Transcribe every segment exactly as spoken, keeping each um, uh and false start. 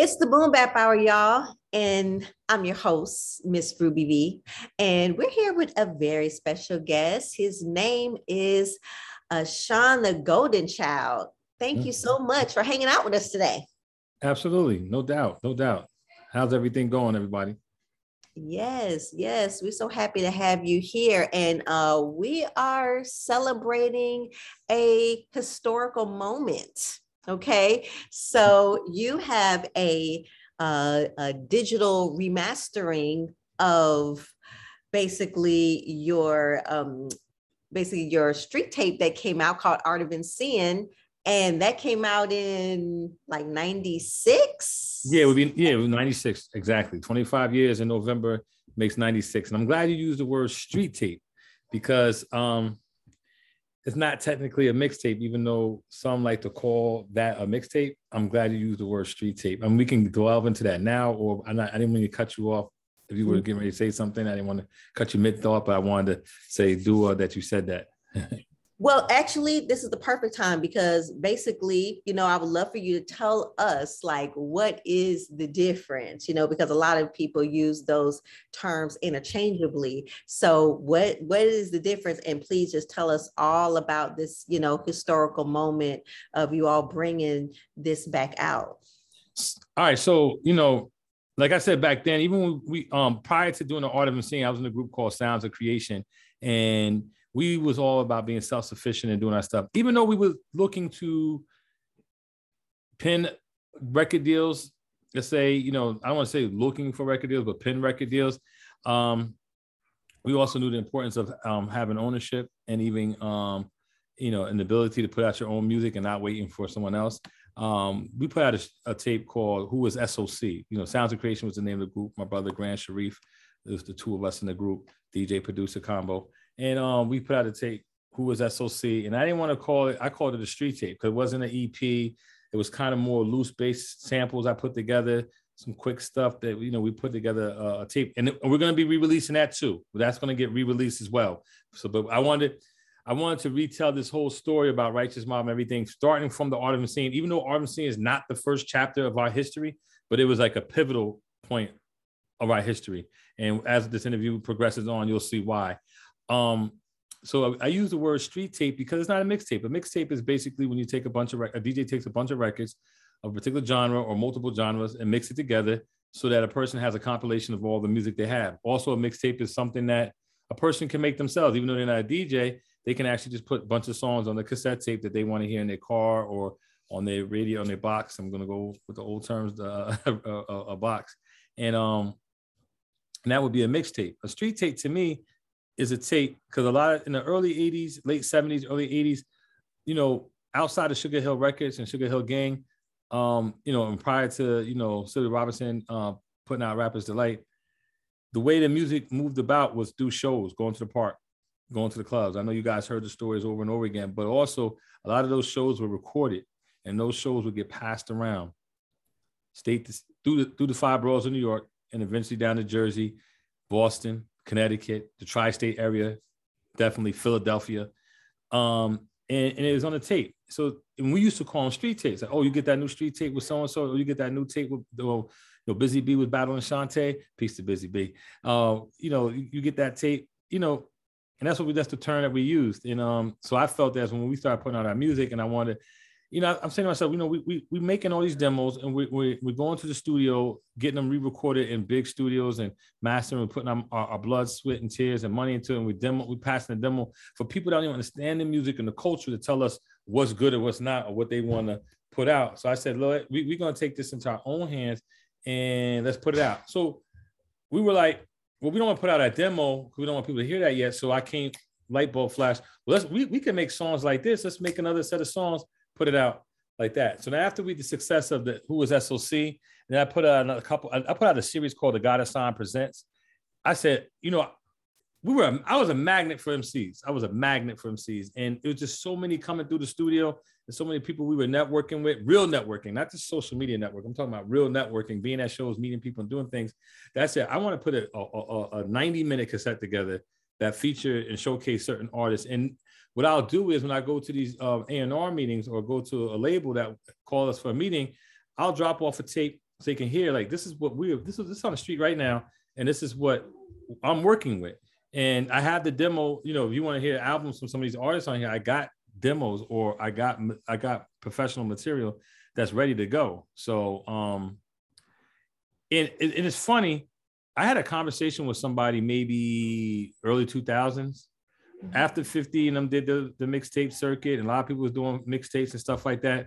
It's the Boom Bap Hour, y'all. And I'm your host, Miss Ruby V. And we're here with a very special guest. His name is uh, Sean the Golden Child. Thank you so much for hanging out with us today. Absolutely. No doubt. No doubt. How's everything going, everybody? Yes, yes. We're so happy to have you here. And uh, we are celebrating a historical moment. Okay. So you have a, uh, a digital remastering of basically your um, basically your street tape that came out called Art of Seeing, and that came out in like ninety-six. Yeah, it would be yeah, it was ninety-six exactly. twenty-five years in November makes ninety-six, and I'm glad you used the word street tape because um, it's not technically a mixtape, even though some like to call that a mixtape. I'm glad you used the word street tape, and we can delve into that now. Or I'm not, I didn't mean to cut you off. If you were getting ready to say something, I didn't want to cut you mid-thought, but I wanted to say, Dua, that you said that. Well, actually, this is the perfect time because basically, you know, I would love for you to tell us, like, what is the difference, you know, because a lot of people use those terms interchangeably. So what, what is the difference? And please just tell us all about this, you know, historical moment of you all bringing this back out. All right. So, you know, like I said back then, even when we, um, prior to doing the Art of Seeing, I was in a group called Sounds of Creation, and we was all about being self-sufficient and doing our stuff. Even though we were looking to pin record deals, let's say, you know, I don't want to say looking for record deals, but pin record deals. Um, we also knew the importance of um, having ownership and even, um, you know, an ability to put out your own music and not waiting for someone else. Um, we put out a, a tape called Who Was S O C? You know, Sounds of Creation was the name of the group. My brother, Grant Sharif, it was the two of us in the group, D J producer combo. And um, we put out a tape, Who Was S O C? And I didn't want to call it, I called it a street tape because it wasn't an E P. It was kind of more loose based samples I put together, some quick stuff that, you know, we put together a, a tape. And we're going to be re-releasing that too. That's going to get re-released as well. So, but I wanted, I wanted to retell this whole story about Righteous Mob and everything, starting from the Art of Seeing, even though Art of Seeing is not the first chapter of our history, but it was like a pivotal point of our history. And as this interview progresses on, you'll see why. Um, so I, I use the word street tape because it's not a mixtape. A mixtape is basically when you take a bunch of, rec- a D J takes a bunch of records of a particular genre or multiple genres and mix it together so that a person has a compilation of all the music they have. Also, a mixtape is something that a person can make themselves, even though they're not a D J. They can actually just put a bunch of songs on the cassette tape that they want to hear in their car or on their radio, on their box. I'm going to go with the old terms, uh, a, a, a box. And, um, and that would be a mixtape. A street tape to me is a tape because a lot of, in the early eighties, late seventies, early eighties, you know, outside of Sugar Hill Records and Sugar Hill Gang, um, you know, and prior to, you know, Silly Robinson uh, putting out Rapper's Delight, the way the music moved about was through shows, going to the park, going to the clubs. I know you guys heard the stories over and over again, but also a lot of those shows were recorded and those shows would get passed around state to, through the through the five boroughs of New York and eventually down to Jersey, Boston, Connecticut, the tri-state area, definitely Philadelphia. Um, and, and it was on the tape. So and we used to call them street tapes. Like, oh, you get that new street tape with so-and-so, or you get that new tape with, or, you know, Busy B was battling Shantae. Peace to Busy B. Uh, you know, you, you get that tape, you know, and that's what we, that's the term that we used. And um, so I felt that when we started putting out our music and I wanted, you know, I'm saying to myself, you know, we we we making all these demos and we we we're going to the studio, getting them re-recorded in big studios and mastering, and putting our, our, our blood, sweat, and tears and money into it. And we demo, we passing the demo for people that don't even understand the music and the culture to tell us what's good or what's not or what they want to put out. So I said, Lord, we, we're gonna take this into our own hands and let's put it out. So we were like, well, we don't want to put out a demo because we don't want people to hear that yet. So I came, light bulb flash. Well, let's we we can make songs like this. Let's make another set of songs. Put it out like that. So now after we the success of the Who Was S O C, then I put out a couple, I put out a series called The Goddess Sign Presents. I said, you know, we were, I was a magnet for M Cs. I was a magnet for M Cs. And it was just so many coming through the studio and so many people we were networking with, real networking, not just social media network. I'm talking about real networking, being at shows, meeting people and doing things. That's it. I want to put a, a, a ninety minute cassette together that feature and showcase certain artists. And what I'll do is when I go to these uh, A and R meetings or go to a label that call us for a meeting, I'll drop off a tape so they can hear like this is what we're this is this is on the street right now, and this is what I'm working with. And I have the demo. You know, if you want to hear albums from some of these artists on here, I got demos or I got I got professional material that's ready to go. So um, and, and it's funny. I had a conversation with somebody maybe early two thousands. After fifty and them did the, the mixtape circuit, and a lot of people was doing mixtapes and stuff like that.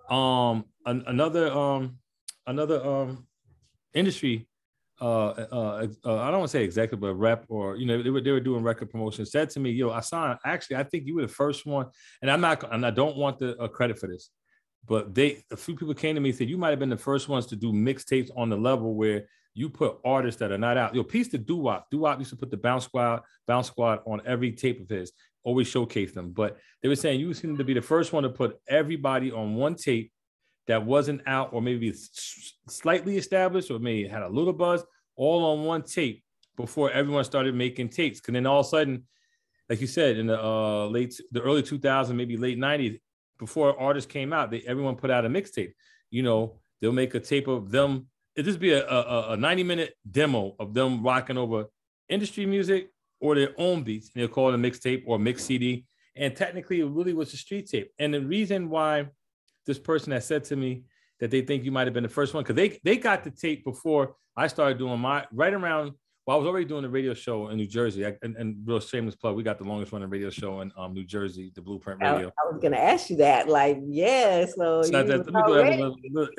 Um, an, another um, another um, industry, uh, uh, uh, I don't want to say executive, but rep, or you know, they were they were doing record promotion. Said to me, "Yo, Hassan, actually, I think you were the first one," and I'm not, and I don't want the uh, credit for this, but they a few people came to me and said you might have been the first ones to do mixtapes on the level where you put artists that are not out. Yo, piece to Doo-Wop. Doo-Wop used to put the Bounce Squad, Bounce Squad on every tape of his, always showcase them. But they were saying you seem to be the first one to put everybody on one tape that wasn't out or maybe slightly established or maybe had a little buzz, all on one tape before everyone started making tapes. Because then all of a sudden, like you said, in the uh, late, the early two thousands, maybe late nineties, before artists came out, they everyone put out a mixtape. You know, they'll make a tape of them. It just be a, a, a ninety minute demo of them rocking over industry music or their own beats. And they'll call it a mixtape or mix C D. And technically, it really was a street tape. And the reason why this person has said to me that they think you might have been the first one, because they, they got the tape before I started doing my, right around, well, I was already doing a radio show in New Jersey. I, and, and real shameless plug, we got the longest running radio show in um, New Jersey, the Blueprint Radio. I, I was going to ask you that. Like, yeah, so, so that, let me go ahead and look.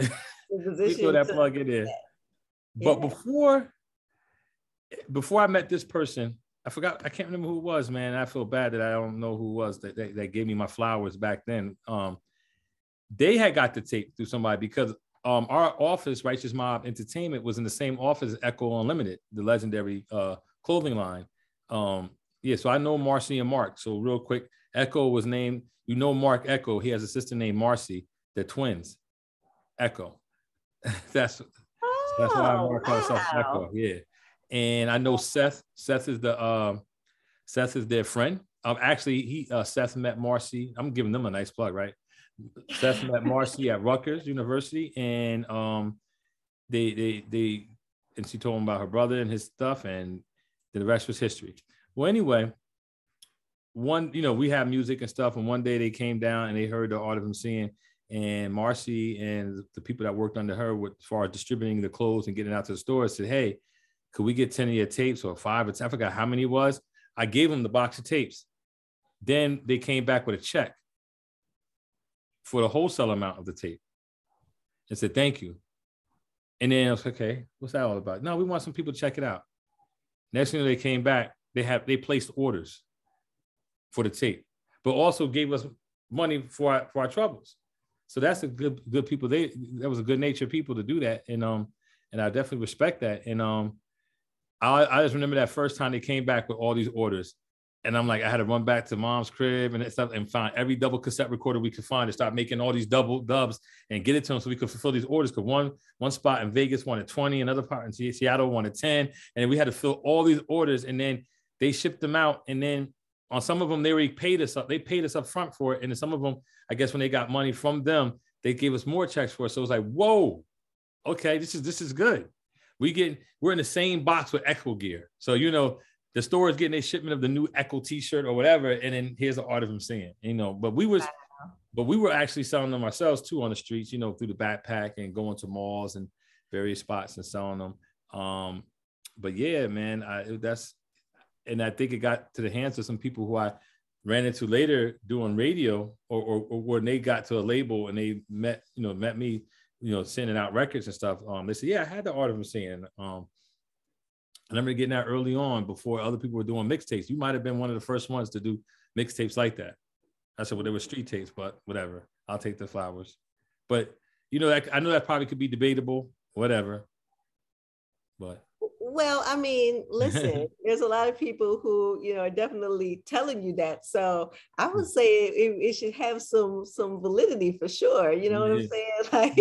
We throw that plug in there. But yeah. before, before I met this person, I forgot, I can't remember who it was, man. I feel bad that I don't know who it was that, that, that gave me my flowers back then. Um, they had got the tape through somebody because um, our office, Righteous Mob Entertainment, was in the same office as Echo Unlimited, the legendary uh, clothing line. Um, yeah, so I know Marcy and Mark. So real quick, Echo was named, you know Mark Echo. He has a sister named Marcy. They're twins. Echo. that's oh, that's why Mark calls himself Echo. Yeah. And I know Seth. Seth is the uh, Seth is their friend. Um, actually, he uh, Seth met Marcy. I'm giving them a nice plug, right? Seth met Marcy at Rutgers University, and um, they they they and she told him about her brother and his stuff, and the rest was history. Well, anyway, one you know we have music and stuff, and one day they came down and they heard the Art of MCing, and Marcy and the people that worked under her, with, as far as distributing the clothes and getting it out to the stores, said, "Hey, could we get ten of your tapes or five or ten? I forgot how many it was." I gave them the box of tapes. Then they came back with a check for the wholesale amount of the tape and said, "Thank you." And then I was like, "Okay, what's that all about?" "No, we want some people to check it out." Next thing they came back, they have they placed orders for the tape, but also gave us money for our, for our troubles. So that's a good good people. They that was a good natured people to do that, and um and I definitely respect that. And um I I just remember that first time they came back with all these orders. And I'm like, I had to run back to mom's crib and stuff and find every double cassette recorder we could find to start making all these double dubs and get it to them so we could fulfill these orders. Because one one spot in Vegas wanted twenty, another part in Seattle wanted ten, and we had to fill all these orders. And then they shipped them out. And then on some of them, they already paid us up. They paid us up front for it. And then some of them, I guess, when they got money from them, they gave us more checks for it. So it was like, whoa, okay, this is this is good. We get we're in the same box with Echo Gear. So you know. The store is getting a shipment of the new Echo T-shirt or whatever, and then here's the Art of MCing, you know. But we was, wow. but we were actually selling them ourselves too on the streets, you know, through the backpack and going to malls and various spots and selling them. Um, but yeah, man, I, that's, and I think it got to the hands of some people who I ran into later doing radio, or, or, or when they got to a label and they met, you know, met me, you know, sending out records and stuff. Um, they said, "Yeah, I had the Art of MCing." Um, I remember getting that early on before other people were doing mixtapes. You might have been one of the first ones to do mixtapes like that. I said, well, they were street tapes, but whatever. I'll take the flowers. But, you know, I know that probably could be debatable, whatever. But. Well, I mean, listen, there's a lot of people who, you know, are definitely telling you that. So I would say it, it should have some some validity for sure. You know what I'm saying? Like,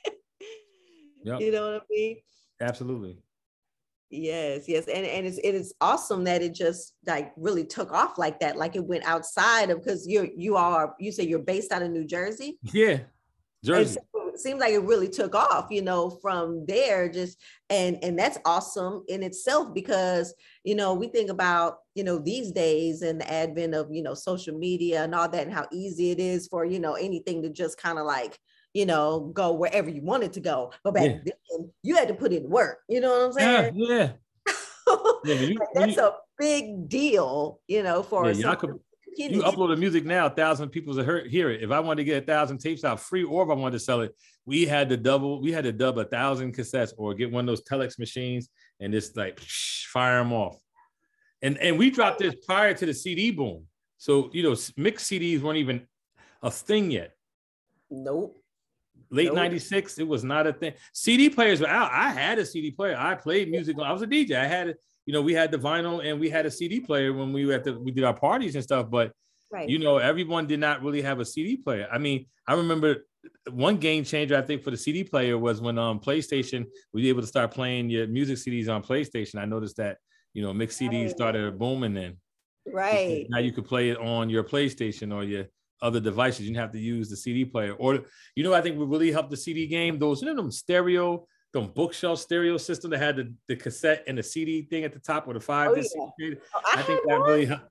yep. You know what I mean? Absolutely. Yes, yes. And, and it's it is awesome that it just like really took off like that. Like it went outside of, because you're you are you say you're based out of New Jersey? Yeah. Jersey. So, seems like it really took off, you know, from there. Just and and that's awesome in itself, because you know we think about, you know, these days and the advent of, you know, social media and all that, and how easy it is for, you know, anything to just kind of like, you know, go wherever you wanted to go. But back yeah. then you had to put in work, you know what I'm saying? Yeah, yeah. yeah you, like, that's you, a big deal, you know, for yeah, could, you upload the music now, a thousand people to hear it. If I wanted to get a thousand tapes out free, or if I wanted to sell it, we had to double, we had to dub a thousand cassettes, or get one of those telex machines and just like fire them off. And and we dropped this prior to the C D boom. So, you know, mixed C Ds weren't even a thing yet. Nope. Late nope. ninety-six, it was not a thing. C D players were out. I had a C D player. I played music. I was a D J. I had, you know, we had the vinyl and we had a C D player when we were at the, we did our parties and stuff. But, right. you know, everyone did not really have a C D player. I mean, I remember one game changer, I think, for the C D player was when um PlayStation was able to start playing your music C Ds on PlayStation. I noticed that, you know, mixed C Ds right. started booming then. Right. Now you could play it on your PlayStation or your other devices. You didn't have to use the C D player. Or, you know, I think would really help the C D game. Those, you know, them stereo, them bookshelf stereo system that had the, the cassette and the C D thing at the top with the five. Oh, yeah. oh, I, I think that one. really helped.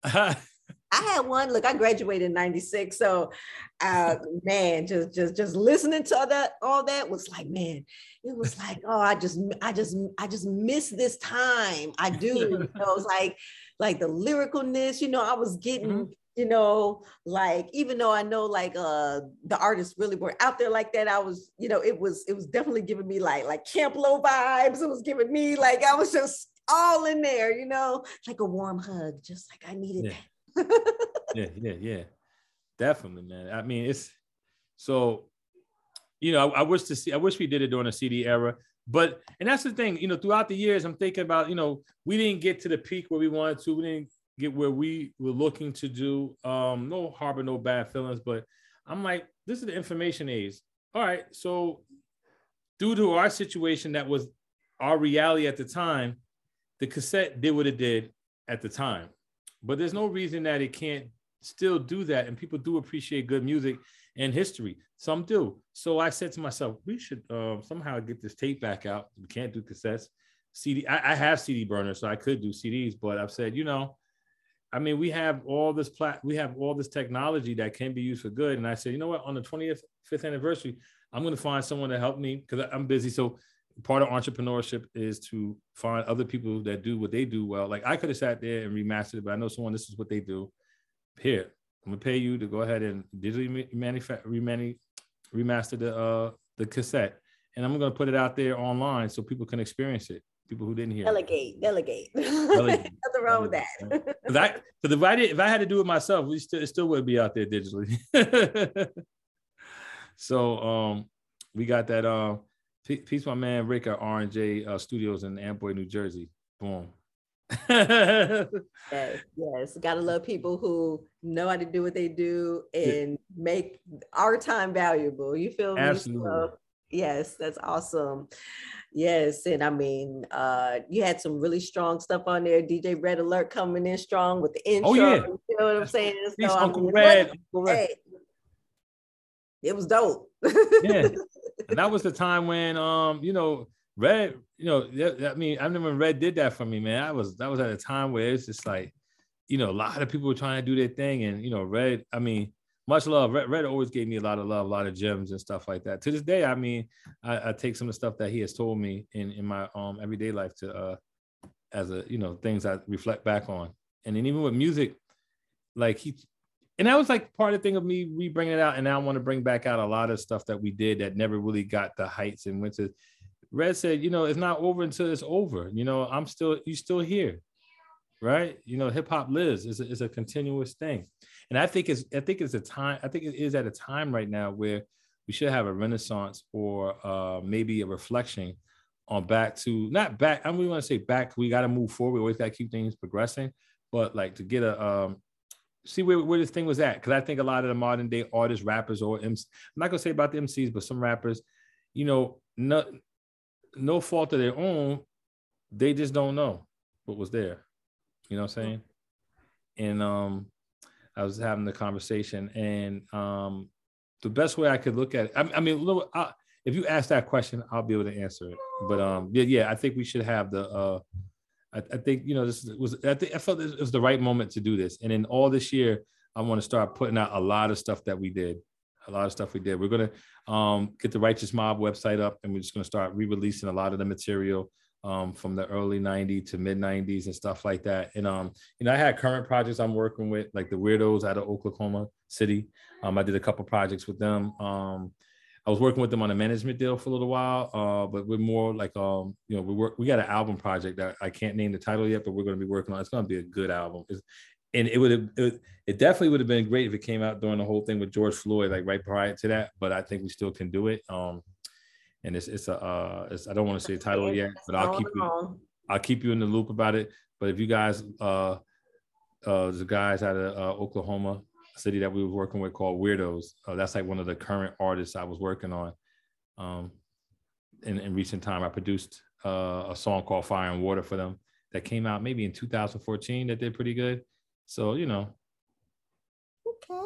I had one. Look, I graduated in ninety-six. So, uh, man, just, just, just listening to all that, all that was like, man, it was like, oh, I just, I just, I just miss this time. I do. You know, it was like, like the lyricalness, you know, I was getting, mm-hmm. you know, like, even though I know like uh, the artists really were out there like that, I was, you know, it was, it was definitely giving me like, like Camp Lo vibes. It was giving me like, I was just all in there, you know, like a warm hug, just like I needed yeah. that. yeah, yeah, yeah, definitely, man. I mean, it's so, you know, I, I wish to see, I wish we did it during the C D era, but, and that's the thing, you know, throughout the years, I'm thinking about, you know, we didn't get to the peak where we wanted to, we didn't get where we were looking to do. Um, no harbor, no bad feelings, but I'm like, this is the information age. All right, so due to our situation, that was our reality at the time, the cassette did what it did at the time. But there's no reason that it can't still do that. And people do appreciate good music and history. Some do. So I said to myself, we should uh, somehow get this tape back out. We can't do cassettes. C D. I, I have C D burners, so I could do C Ds. But I've said, you know, I mean, we have all this plat, we have all this technology that can be used for good. And I said, you know what? On the twenty-fifth anniversary, I'm going to find someone to help me because I'm busy. So part of entrepreneurship is to find other people that do what they do well. Like I could have sat there and remastered it, but I know someone, this is what they do. Here, I'm gonna pay you to go ahead and digitally manufacture, remani- remaster the uh, the cassette, and I'm gonna put it out there online so people can experience it. People who didn't hear. Delegate, it. delegate. delegate. Nothing wrong with that. Because I, because if I did, if I had to do it myself, we still, it still would be out there digitally. So um, we got that. Um, Peace, my man Rick at R and J uh, Studios in Amboy, New Jersey. Boom. yes, yes. Gotta love people who know how to do what they do and yeah. make our time valuable. You feel me? Absolutely. So, yes, that's awesome. Yes, and I mean, uh, you had some really strong stuff on there. D J Red Alert coming in strong with the intro. Oh yeah. You know what I'm saying? Peace, so, Uncle I mean, Red. Uncle Red. Hey, it was dope. Yeah. And that was the time when, um, you know, Red, you know, I mean, I remember when Red did that for me, man. I was, that was at a time where it's just like, you know, a lot of people were trying to do their thing. And, you know, Red, I mean, much love. Red, Red always gave me a lot of love, a lot of gems and stuff like that. To this day, I mean, I, I take some of the stuff that he has told me in, in my um everyday life to, uh, as a, you know, things I reflect back on. And then even with music, like he, and that was like part of the thing of me re bringing it out. And now I want to bring back out a lot of stuff that we did that never really got the heights and went to. Red said, you know, it's not over until it's over. You know, I'm still, you still here, right? You know, hip hop lives. It's a, it's a continuous thing. And I think it's, I think it's a time, I think it is at a time right now where we should have a renaissance or uh, maybe a reflection on back to, not back, I don't really want to say back, we got to move forward. We always got to keep things progressing, but like to get a, um, see where, where this thing was at. Cause I think a lot of the modern day artists, rappers, or M C, I'm not gonna say about the M Cs, but some rappers, you know, no, no fault of their own, they just don't know what was there. You know what I'm saying? And um, I was having the conversation and um, the best way I could look at it, I, I mean, a little, I, if you ask that question, I'll be able to answer it. But um, yeah, yeah, I think we should have the. Uh, I, I think you know this was. I think I felt this was the right moment to do this, and in all this year, I want to start putting out a lot of stuff that we did. A lot of stuff we did. We're gonna um, get the Righteous Mob website up, and we're just gonna start re-releasing a lot of the material um, from the early nineties to mid nineties and stuff like that. And um, you know, I had current projects I'm working with, like the Weirdos out of Oklahoma City. Um, I did a couple projects with them. Um, I was working with them on a management deal for a little while, uh, but we're more like um, you know, we work. We got an album project that I can't name the title yet, but we're gonna be working on. It's gonna be a good album. It's, And it would have, it, it definitely would have been great if it came out during the whole thing with George Floyd, like right prior to that. But I think we still can do it. Um, and it's it's a, uh, it's, I don't want to say the title yet, but I'll keep you, I'll keep you in the loop about it. But if you guys, uh, uh, the guys out of uh, Oklahoma City that we were working with called Weirdos, uh, that's like one of the current artists I was working on. Um, in, in recent time, I produced uh, a song called Fire and Water for them that came out maybe in two thousand fourteen that did pretty good. So, you know. Okay.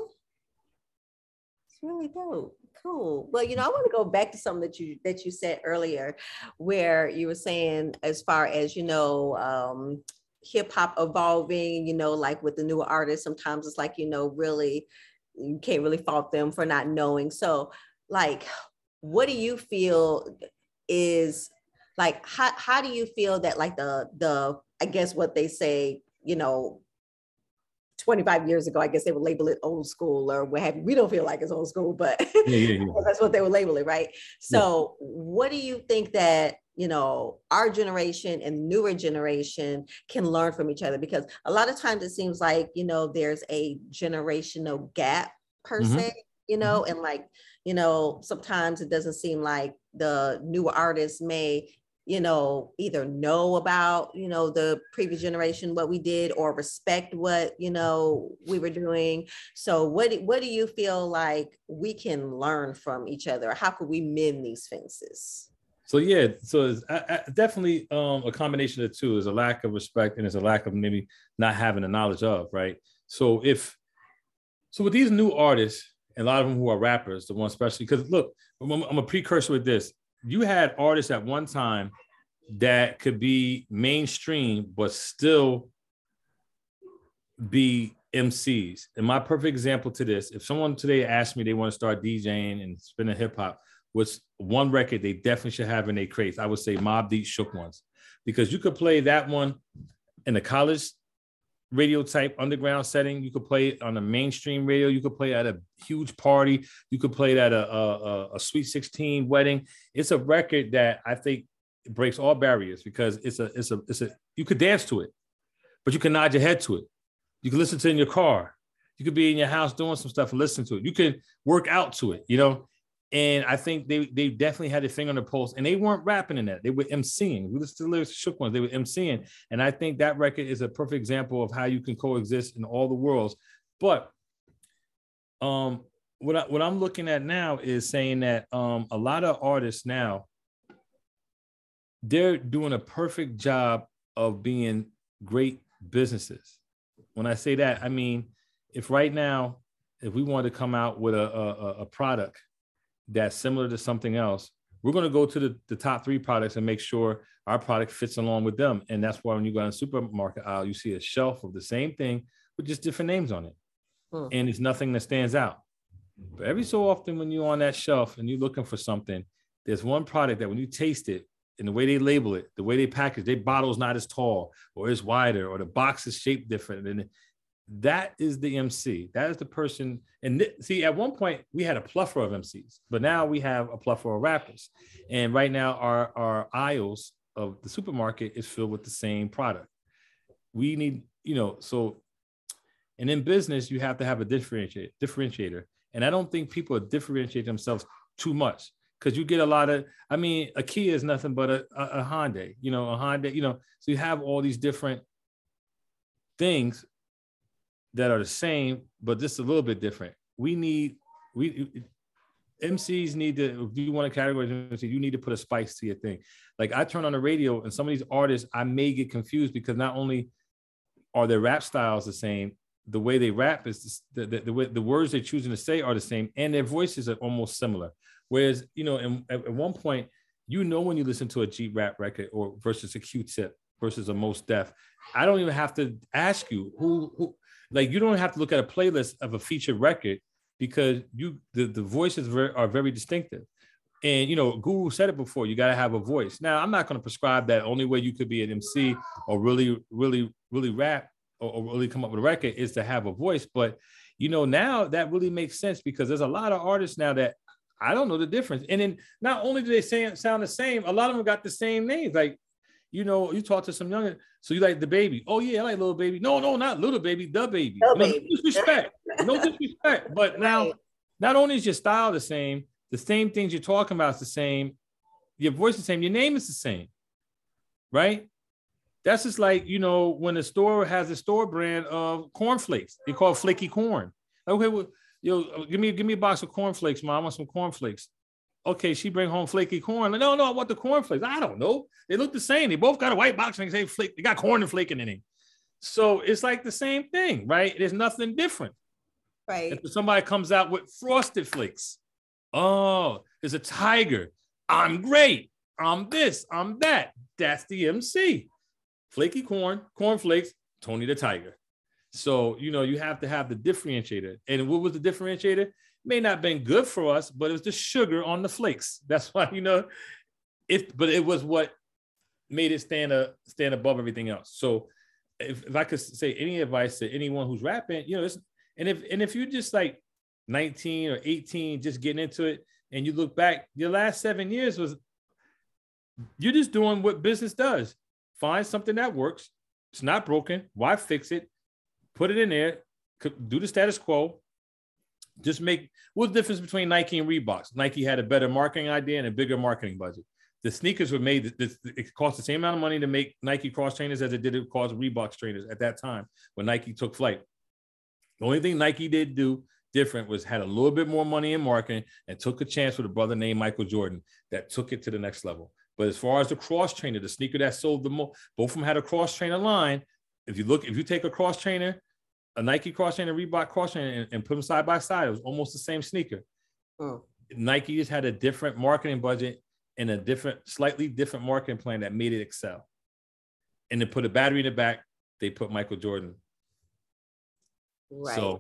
It's really dope. Cool. Well, you know, I want to go back to something that you that you said earlier, where you were saying as far as, you know, um, hip hop evolving, you know, like with the newer artists, sometimes it's like, you know, really, you can't really fault them for not knowing. So like, what do you feel is like, how, how do you feel that like the, the, I guess what they say, you know, twenty-five years ago, I guess they would label it old school or what have you. We don't feel like it's old school, but yeah, yeah, yeah. That's what they would label it, right? So yeah. What do you think that, you know, our generation and newer generation can learn from each other? Because a lot of times it seems like, you know, there's a generational gap per mm-hmm. se, you know, mm-hmm. and like, you know, sometimes it doesn't seem like the newer artists may, you know, either know about, you know, the previous generation, what we did, or respect what, you know, we were doing. So what, what do you feel like we can learn from each other? How could we mend these fences? So, yeah, so it's I, I definitely um, a combination of the two. Is a lack of respect and there's a lack of maybe not having the knowledge of, right? So if, so with these new artists, and a lot of them who are rappers, the ones especially, because look, I'm, I'm a precursor with this. You had artists at one time that could be mainstream, but still be M Cs. And my perfect example to this, if someone today asked me they want to start DJing and spinning hip hop, what's one record they definitely should have in their crates, I would say Mobb Deep Shook Ones. Because you could play that one in a college radio type underground setting. You could play it on a mainstream radio. You could play at a huge party. You could play it at a, a, a Sweet sixteen wedding. It's a record that I think breaks all barriers because it's a, it's a, it's a, you could dance to it, but you can nod your head to it. You can listen to it in your car. You could be in your house doing some stuff and listen to it. You could work out to it, you know? And I think they they definitely had a finger on the pulse, and they weren't rapping in that. They were MCing. We listened to the lyrics of Shook Ones. They were MCing. And I think that record is a perfect example of how you can coexist in all the worlds. But um, what, I, what I'm looking at now is saying that um, a lot of artists now, they're doing a perfect job of being great businesses. When I say that, I mean, if right now, if we want to come out with a, a, a product that's similar to something else, we're going to go to the, the top three products and make sure our product fits along with them. And that's why when you go in a supermarket aisle, you see a shelf of the same thing with just different names on it. Hmm. And it's nothing that stands out. But every so often when you're on that shelf and you're looking for something, there's one product that when you taste it, and the way they label it, the way they package, their bottle's not as tall or as wider, or the box is shaped different. And that is the M C. That is the person. And th- see, at one point we had a plethora of M Cs, but now we have a plethora of rappers. And right now our, our aisles of the supermarket is filled with the same product. We need, you know, so, and in business, you have to have a differentiator, differentiator. And I don't think people differentiate themselves too much. Because you get a lot of, I mean, a Kia is nothing but a, a, a Hyundai, you know, a Hyundai, you know, so you have all these different things that are the same, but just a little bit different. We need, we, M Cs need to, if you want to categorize M C, you need to put a spice to your thing. Like I turn on the radio and some of these artists, I may get confused because not only are their rap styles the same, the way they rap is the, the, the, way, the words they're choosing to say are the same, and their voices are almost similar. Whereas, you know, in, at, at one point, you know, when you listen to a G rap record or versus a Q-Tip versus a Mos Def, I don't even have to ask you who, who, like, you don't have to look at a playlist of a featured record because you, the, the voices very, are very distinctive. And, you know, Guru said it before, you got to have a voice. Now, I'm not going to prescribe that only way you could be an M C or really, really, really rap or, or really come up with a record is to have a voice. But, you know, now that really makes sense because there's a lot of artists now that I don't know the difference. And then not only do they say, sound the same, a lot of them got the same names. Like, you know, you talk to some younger, so you like the baby. Oh, yeah, I like Little Baby. No, no, not Little Baby, the baby. The no, baby. No disrespect. No disrespect. But now, right. Not only is your style the same, the same things you're talking about is the same, your voice is the same, your name is the same, right? That's just like, you know, when a store has a store brand of cornflakes, they call it flaky corn. Okay, well, yo, give me, give me a box of cornflakes, Mom. I want some cornflakes. Okay, she bring home flaky corn. Like, no, no, I want the cornflakes. I don't know. They look the same. They both got a white box and they say flake. They got corn and flaking in it. So it's like the same thing, right? There's nothing different. Right. If somebody comes out with Frosted Flakes, oh, there's a tiger. I'm great. I'm this. I'm that. That's the M C. Flaky corn, cornflakes, Tony the Tiger. So, you know, you have to have the differentiator. And what was the differentiator? May not have been good for us, but it was the sugar on the flakes. That's why, you know, it, but it was what made it stand, a, stand above everything else. So if, if I could say any advice to anyone who's rapping, you know, it's, and if, and if you're just like nineteen or eighteen, just getting into it, and you look back, your last seven years was, you're just doing what business does. Find something that works. It's not broken. Why fix it? Put it in there. Do the status quo. Just make, what's the difference between Nike and Reeboks? Nike had a better marketing idea and a bigger marketing budget. The sneakers were made, it cost the same amount of money to make Nike cross trainers as it did to cost Reeboks trainers at that time when Nike took flight. The only thing Nike did do different was had a little bit more money in marketing and took a chance with a brother named Michael Jordan that took it to the next level. But as far as the cross trainer, the sneaker that sold the most, both of them had a cross trainer line. If you look, if you take a cross trainer, a Nike cross trainer, Reebok cross trainer, and, and put them side by side, it was almost the same sneaker. Oh. Nike just had a different marketing budget and a different, slightly different marketing plan that made it excel. And to put a battery in the back, they put Michael Jordan. Right. So,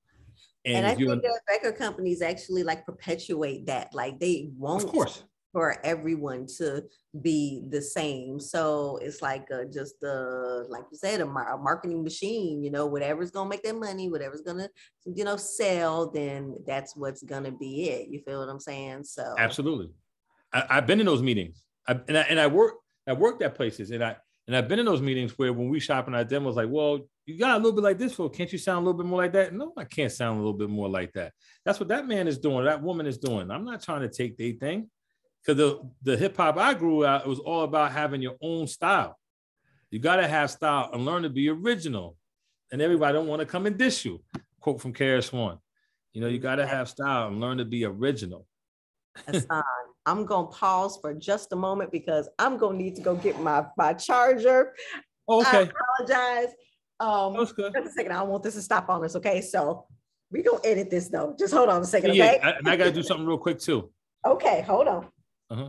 and, and I think that record companies actually like perpetuate that. Like they won't. Of course. For everyone to be the same. So it's like uh, just the, like you said, a, mar- a marketing machine, you know, whatever's going to make that money, whatever's going to, you know, sell, then that's what's going to be it. You feel what I'm saying? So absolutely. I, I've been in those meetings I, and I, and I work, I worked at places and I, and I've been in those meetings where when we shop in our demos, like, well, you got a little bit like this, for can't you sound a little bit more like that? No, I can't sound a little bit more like that. That's what that man is doing. That woman is doing. I'm not trying to take their thing. Because the, the hip hop I grew out, it was all about having your own style. You got to have style and learn to be original. And everybody don't want to come and diss you. Quote from K R S One. You know, you got to have style and learn to be original. Hassan, I'm going to pause for just a moment because I'm going to need to go get my, my charger. Okay. I apologize. Um, That's good. Just a second. I don't want this to stop on us. Okay. So we're going to edit this though. Just hold on a second. Okay. Yeah, and I got to do something real quick too. Okay. Hold on. Uh-huh.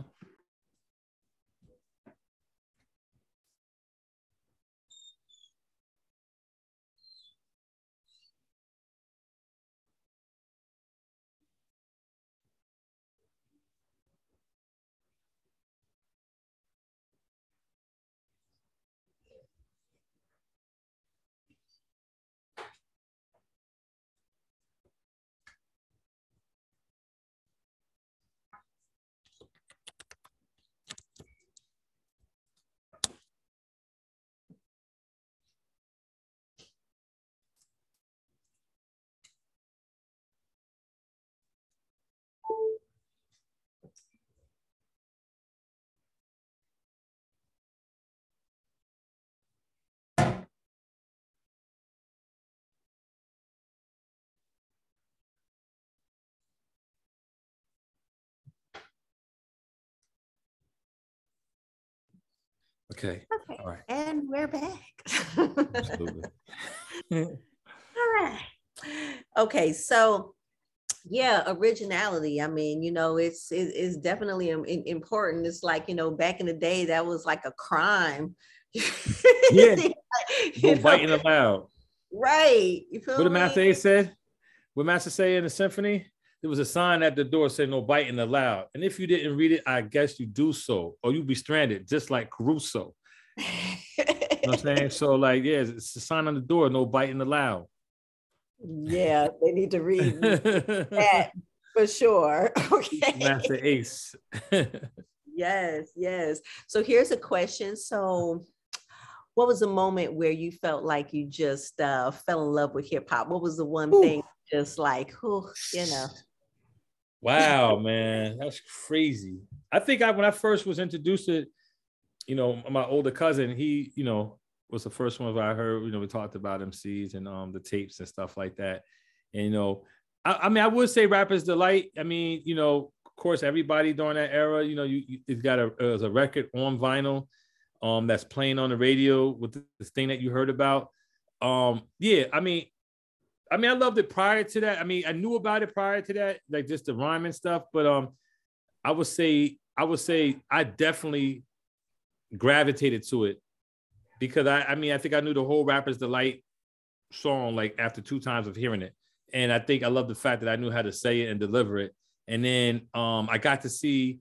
Okay. Okay. All right. And we're back. Absolutely. All Okay, so yeah, originality. I mean, you know, it's it, it's definitely im- im- important. It's like, you know, back in the day, that was like a crime. Yeah, You no know, biting allowed. right? You What feel did me? Master A said? What Master say in the symphony? There was a sign at the door saying no biting allowed. And if you didn't read it, I guess you do so, or you'd be stranded, just like Caruso. You know what I'm saying? So, like, yeah, it's a sign on the door, no biting allowed. Yeah, they need to read that for sure. Okay. Master Ace. Yes, yes. So here's a question. So, what was the moment where you felt like you just uh, fell in love with hip hop? What was the one Ooh. thing just like, who, you know? Wow, man, that's crazy. I think I when I first was introduced to, you know, my older cousin, he, you know, was the first one where I heard, you know, we talked about M Cs and um the tapes and stuff like that. And you know, I, I mean, I would say Rapper's Delight. I mean, you know, of course, everybody during that era, you know, you, you it's got a, it was a record on vinyl, um, that's playing on the radio with this thing that you heard about. Um, yeah, I mean, I mean, I loved it prior to that. I mean, I knew about it prior to that, like just the rhyme and stuff. But um, I would say, I would say, I definitely gravitated to it because I, I mean, I think I knew the whole Rapper's Delight song like after two times of hearing it, and I think I love the fact that I knew how to say it and deliver it. And then um, I got to see,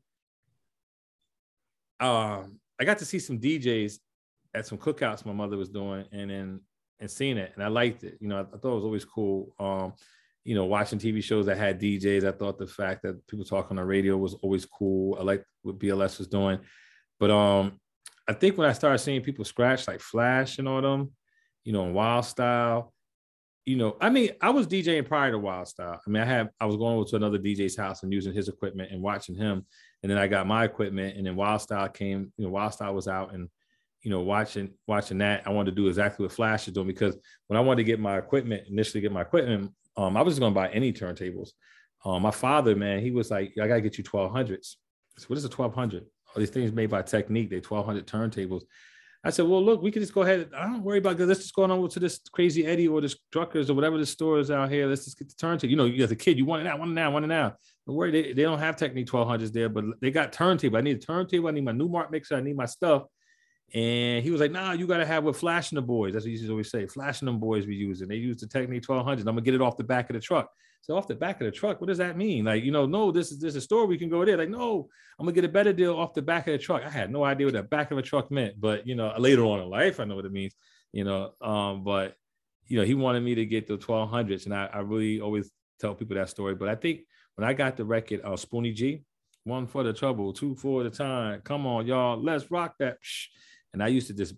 um, I got to see some D Js at some cookouts my mother was doing, and then and seeing it, and I liked it. You know, I, I thought it was always cool. Um, you know, watching T V shows that had D Js, I thought the fact that people talk on the radio was always cool. I liked what B L S was doing, but um, I think when I started seeing people scratch like Flash and all them, you know, in Wild Style, you know, I mean, I was DJing prior to Wild Style. I mean, I had I was going over to another D J's house and using his equipment and watching him, and then I got my equipment, and then Wild Style came. You know, Wild Style was out, and you know, watching watching that, I wanted to do exactly what Flash is doing because when I wanted to get my equipment, initially get my equipment, um, I was just going to buy any turntables. Um, my father, man, he was like, I got to get you twelve hundreds. So what is a twelve hundred? All these things made by Technique, they twelve hundred turntables. I said, well, look, we can just go ahead. I don't worry about this. Let's just go on over to this Crazy Eddie or this Druckers or whatever the store is out here. Let's just get the turntable. You know, you as a kid, you want it now, want it now, want it now. Don't worry, they, they don't have Technique twelve hundreds there, but they got turntable. I need a turntable. I need my Newmark mixer. I need my stuff. And he was like, nah, you got to have what Flashing the Boys. That's what he used to always say. Flashing them boys we use. And they use the Technique twelve hundred. I'm going to get it off the back of the truck. So off the back of the truck, what does that mean? Like, you know, no, this is, this is a store we can go there. Like, no, I'm going to get a better deal off the back of the truck. I had no idea what the back of a truck meant. But, you know, later on in life, I know what it means, you know. Um, but, you know, he wanted me to get the twelve hundreds. And I, I really always tell people that story. But I think when I got the record, uh, Spoonie G, one for the trouble, two for the time. Come on, y'all, let's rock that. And I used to just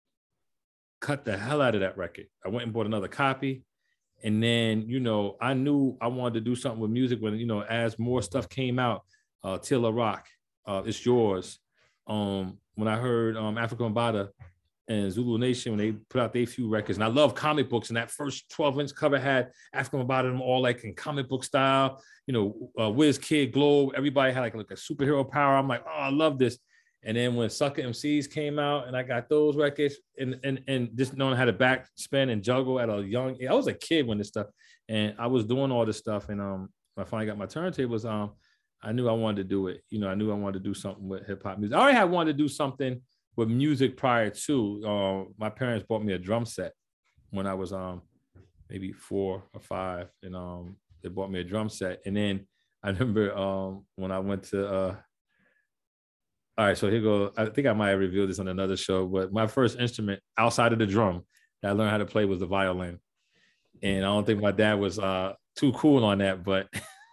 cut the hell out of that record. I went and bought another copy. And then, you know, I knew I wanted to do something with music when, you know, as more stuff came out, uh, Tilla Rock, uh, It's Yours. Um, when I heard um, Africa Bambaataa and Zulu Nation, when they put out their few records, and I love comic books, and that first twelve inch cover had Africa Bambaataa them all like in comic book style, you know, uh, Wiz Kid, Globe, everybody had like, like a superhero power. I'm like, oh, I love this. And then when Sucker M Cs came out and I got those records and, and, and just knowing how to backspin and juggle at a young age, I was a kid when this stuff, and I was doing all this stuff. And um, when I finally got my turntables, um, I knew I wanted to do it. You know, I knew I wanted to do something with hip hop music. I already had wanted to do something with music prior to. Uh, my parents bought me a drum set when I was um maybe four or five, and um they bought me a drum set. And then I remember um when I went to uh all right, so here go. I think I might have revealed this on another show, but my first instrument outside of the drum that I learned how to play was the violin. And I don't think my dad was uh, too cool on that, but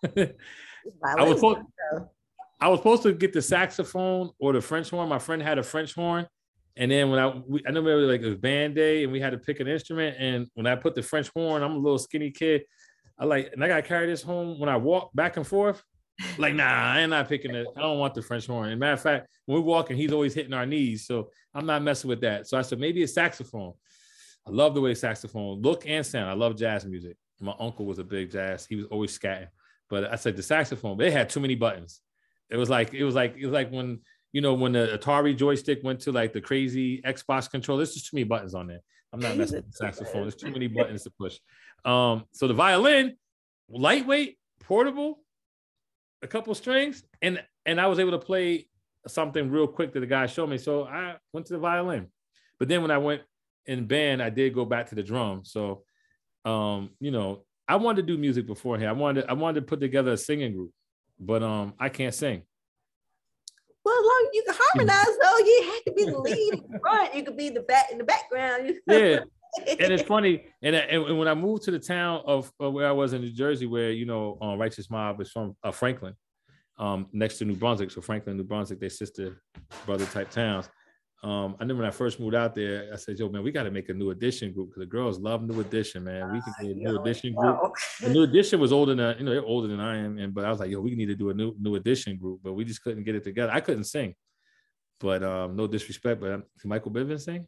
I was supposed, I was supposed to get the saxophone or the French horn. My friend had a French horn. And then when I, we, I remember like it was band day and we had to pick an instrument. And when I put the French horn, I'm a little skinny kid. I like, and I got to carry this home when I walk back and forth. Like, nah, I ain't not picking it. I don't want the French horn. And matter of fact, when we're walking, he's always hitting our knees. So I'm not messing with that. So I said, maybe a saxophone. I love the way saxophone look and sound. I love jazz music. My uncle was a big jazz. He was always scatting. But I said the saxophone, but it had too many buttons. It was like, it was like, it was like when, you know, when the Atari joystick went to like the crazy Xbox controller, there's just too many buttons on there. I'm not messing with the saxophone. There's too many buttons to push. Um, so the violin, lightweight, portable, a couple strings, and and I was able to play something real quick that the guy showed me. So I went to the violin. But then when I went in band, I did go back to the drum. So um, you know, I wanted to do music beforehand. I wanted I wanted to put together a singing group, but um, I can't sing. Well, long you can harmonize though. You have to be the lead in the front. You could be the back in the background. Yeah. And it's funny, and, and when I moved to the town of, of where I was in New Jersey, where you know, um, Righteous Mob is from uh, Franklin, um, next to New Brunswick. So Franklin, New Brunswick, they're sister brother type towns. Um, I remember when I first moved out there, I said, "Yo, man, we got to make a New Edition group because the girls love New Edition, man. We can be a New Edition group." The New Edition was older than you know, they're older than I am, and but I was like, "Yo, we need to do a new New Edition group," but we just couldn't get it together. I couldn't sing, but um, no disrespect, but um, can Michael Bivins sing?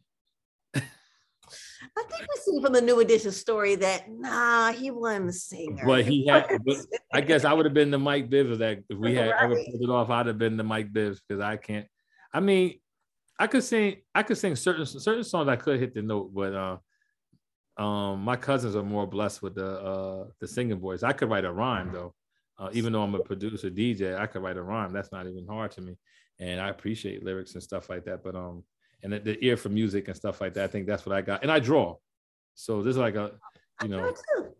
I think we see from the New Edition story that nah, he wasn't a singer. But he had. But I guess I would have been the Mike Bibbs that if we had right. ever pulled it off. I'd have been the Mike Bibbs because I can't. I mean, I could sing. I could sing certain certain songs. I could hit the note, but uh, um, my cousins are more blessed with the uh, the singing voice. I could write a rhyme though, uh, even though I'm a producer D J. I could write a rhyme. That's not even hard to me, and I appreciate lyrics and stuff like that. But um. And the, the ear for music and stuff like that. I think that's what I got. And I draw. So this is like a, you know.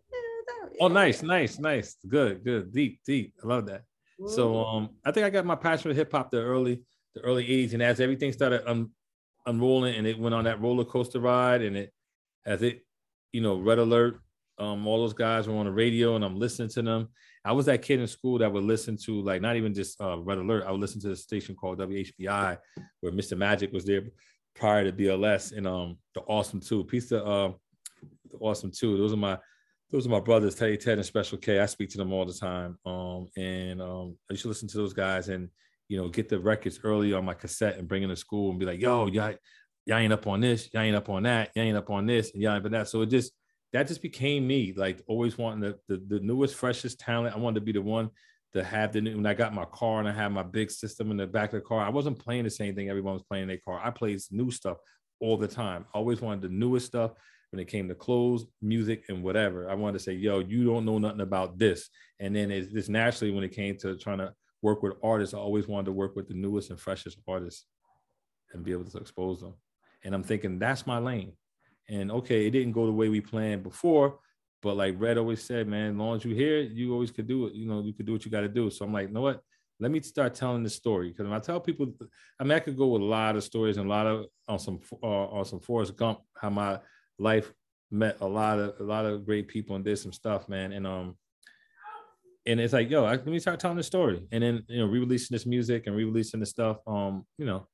Oh, nice, nice, nice. Good, good. Deep, deep. I love that. Ooh. So um, I think I got my passion for hip hop the early, the early eighties. And as everything started un- unrolling and it went on that roller coaster ride and it, as it, you know, Red Alert, um, all those guys were on the radio and I'm listening to them. I was that kid in school that would listen to like, not even just uh, Red Alert. I would listen to a station called W H B I where Mister Magic was there prior to B L S and um the Awesome Two. Peace to uh, the Awesome Two. Those are my those are my brothers, Teddy Ted and Special K. I speak to them all the time. Um and um I used to listen to those guys and you know get the records early on my cassette and bring them to school and be like, yo, y'all, y'all ain't up on this, y'all ain't up on that, y'all ain't up on this, and y'all ain't up on that. So it just that just became me, like always wanting the, the the newest, freshest talent. I wanted to be the one to have the new. When I got my car and I had my big system in the back of the car, I wasn't playing the same thing everyone was playing in their car. I played new stuff all the time. I always wanted the newest stuff when it came to clothes, music, and whatever. I wanted to say, yo, you don't know nothing about this. And then it's just naturally when it came to trying to work with artists, I always wanted to work with the newest and freshest artists and be able to expose them. And I'm thinking that's my lane. And okay, it didn't go the way we planned before, but like Red always said, man, as long as you're here, you always could do it. You know, you could do what you got to do. So I'm like, you know what? Let me start telling the story. Because when I tell people, I mean, I could go with a lot of stories and a lot of on some uh, on some Forrest Gump, how my life met a lot of a lot of great people and did some stuff, man. And um, and it's like, yo, I, let me start telling the story. And then you know, re-releasing this music and re-releasing the stuff. Um, you know,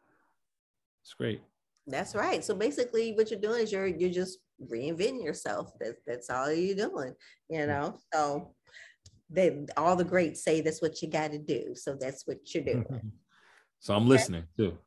it's great. That's right. So basically what you're doing is you're you're just reinventing yourself. That, that's all you're doing, you know. So they all the greats say that's what you got to do. So that's what you're doing. So I'm listening too.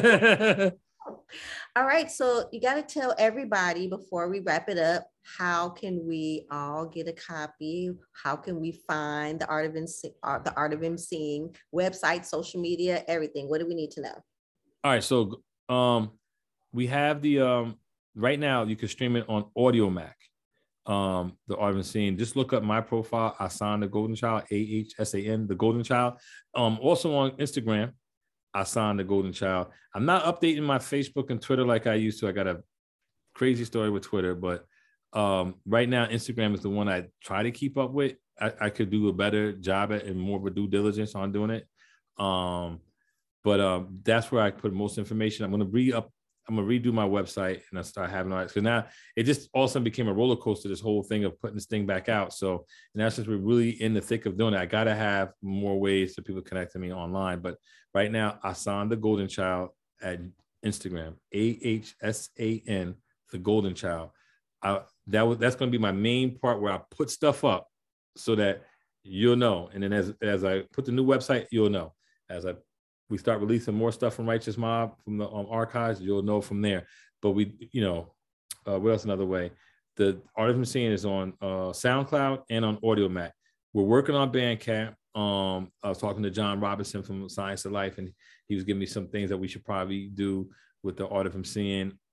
All right. So you got to tell everybody before we wrap it up, how can we all get a copy? How can we find the Art of MC, the Art of MCing website, social media, everything? What do we need to know? All right. So um we have the um right now you can stream it on AudioMac. Um, the Art of MCing. Just look up my profile, Ahsan the Golden Child, A H S A N the Golden Child. Um, also on Instagram, Ahsan the Golden Child. I'm not updating my Facebook and Twitter like I used to. I got a crazy story with Twitter, but um, right now Instagram is the one I try to keep up with. I, I could do a better job at and more of a due diligence on doing it. Um, but um, that's where I put most information. I'm going to re up. I'm gonna redo my website and I start having all that. So now it just all of a sudden became a roller coaster, this whole thing of putting this thing back out. So now since we're really in the thick of doing it, I gotta have more ways so people connect to me online. But right now, Ahsan the Golden Child at Instagram, A H S A N the Golden Child. I, that was that's gonna be my main part where I put stuff up so that you'll know. And then as as I put the new website, you'll know. As I we start releasing more stuff from Righteous Mob from the um, archives, you'll know from there. But we, you know, uh, what else another way? The Art of MCing is on uh, SoundCloud and on AudioMac. We're working on Bandcamp. Um, I was talking to John Robinson from Science of Life, and he was giving me some things that we should probably do with the Art of MCing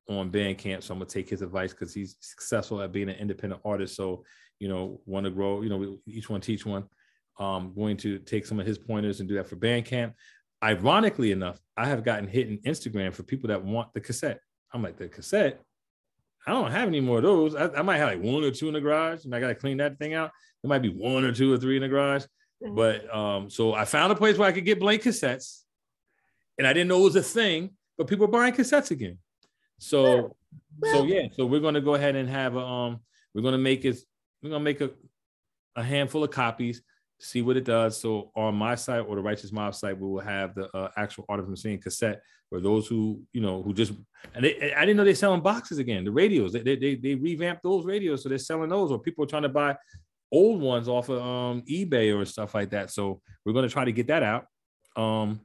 on Bandcamp. So I'm gonna take his advice because he's successful at being an independent artist. So, you know, want to grow, you know, we, each one teach one. Um, going to take some of his pointers and do that for Bandcamp. Ironically enough, I have gotten hit in Instagram for people that want the cassette. I'm like, the cassette? I don't have any more of those. I, I might have like one or two in the garage, and I got to clean that thing out. There might be one or two or three in the garage. But um, so I found a place where I could get blank cassettes, and I didn't know it was a thing, but people are buying cassettes again. So, well, so yeah, so we're going to go ahead and have a, um, we're going to make it, we're going to make a, a handful of copies, see what it does. So on my site or the Righteous Mob site, we will have the uh, actual Art of Messing cassette for those who, you know, who just, and they, I didn't know they're selling boxes again, the radios, they, they, they revamped those radios. So they're selling those, or people are trying to buy old ones off of um, eBay or stuff like that. So we're going to try to get that out. Um,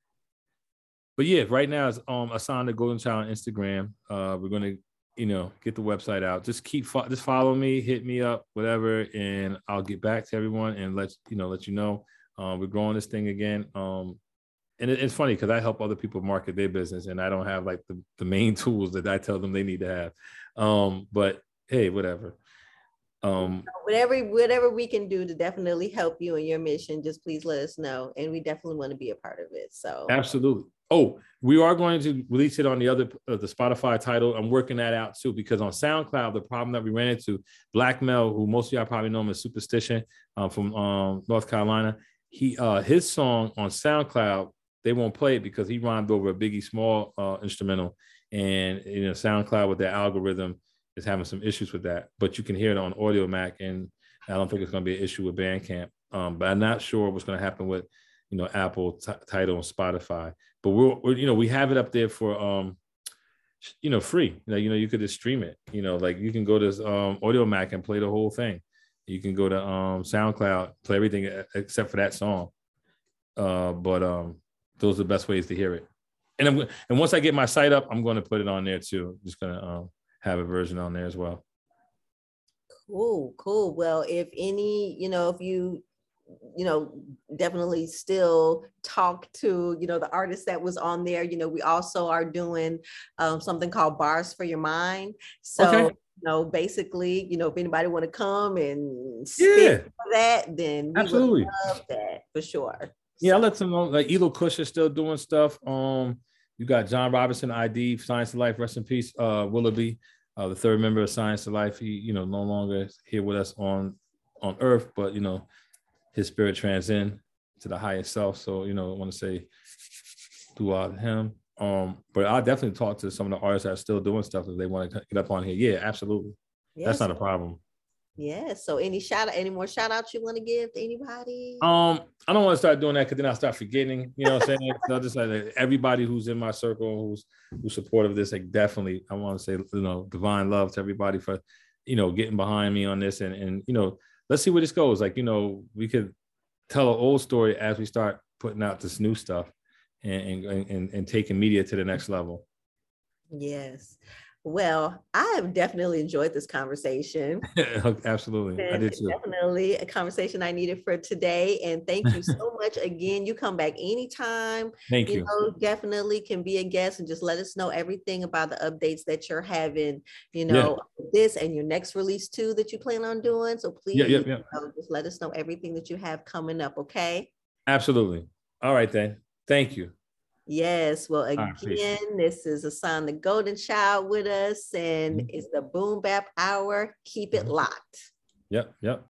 but yeah, right now it's um, Asan the Golden Child on Instagram. Uh, we're going to, you know, get the website out. Just keep, fo- just follow me, hit me up, whatever, and I'll get back to everyone and let you know, let you know. Um, we're growing this thing again. Um, and it, it's funny because I help other people market their business, and I don't have like the, the main tools that I tell them they need to have. Um, but hey, whatever. Um, whatever, whatever we can do to definitely help you in your mission, just please let us know, and we definitely want to be a part of it. So absolutely. Oh, we are going to release it on the other, uh, the Spotify title. I'm working that out too, because on SoundCloud, the problem that we ran into, Black Mel, who most of y'all probably know him as Superstition, um, from um, North Carolina, he uh, his song on SoundCloud, they won't play it because he rhymed over a Biggie Small uh, instrumental, and you know SoundCloud with their algorithm is having some issues with that. But you can hear it on Audio Mac, and I don't think it's going to be an issue with Bandcamp. Um, but I'm not sure what's going to happen with, you know, Apple t- Tidal and Spotify. But we're, we're, you know, we have it up there for, um, you know, free. Like, you know, you could just stream it. You know, like you can go to um, Audio Mac and play the whole thing. You can go to um, SoundCloud, play everything except for that song. Uh, but um, those are the best ways to hear it. And I'm, and once I get my site up, I'm going to put it on there too. I'm just going to um, have a version on there as well. Cool, cool. Well, if any, you know, if you, you know, definitely still talk to, you know, the artist that was on there. You know, we also are doing um, something called Bars for Your Mind. So, okay. you know, basically, you know, if anybody want to come and spit yeah. for that, then we absolutely would love that for sure. Yeah, so. I'll let them know. Like Elo Kush is still doing stuff. Um, you got John Robinson, I D, Science of Life, rest in peace, uh, Willoughby, uh, the third member of Science of Life. He, you know, no longer here with us on on Earth, but you know, his spirit transcend to the highest self. So, you know, I want to say throughout him. Um, but I'll definitely talk to some of the artists that are still doing stuff if they want to get up on here. Yeah, absolutely. Yes. That's not a problem. Yeah. So any shout out, any more shout outs you want to give to anybody? Um, I don't want to start doing that because then I'll start forgetting, you know what I'm saying? So I'll just like everybody who's in my circle, who's who's supportive of this, like definitely I want to say, you know, divine love to everybody for, you know, getting behind me on this, and and you know, let's see where this goes. Like, you know, we could tell an old story as we start putting out this new stuff and, and, and, and taking media to the next level. Yes. Well, I have definitely enjoyed this conversation. Absolutely. And I did too. Definitely a conversation I needed for today. And thank you so much again. You come back anytime. Thank you. You know, definitely can be a guest and just let us know everything about the updates that you're having, you know, yeah. this and your next release too that you plan on doing. So please yeah, yeah, yeah. You know, just let us know everything that you have coming up. Okay. Absolutely. All right, then. Thank you. Yes. Well, again, right, this is Asan the Golden Child with us, and mm-hmm. it's the Boom Bap Hour. Keep it locked. Yep. Yep.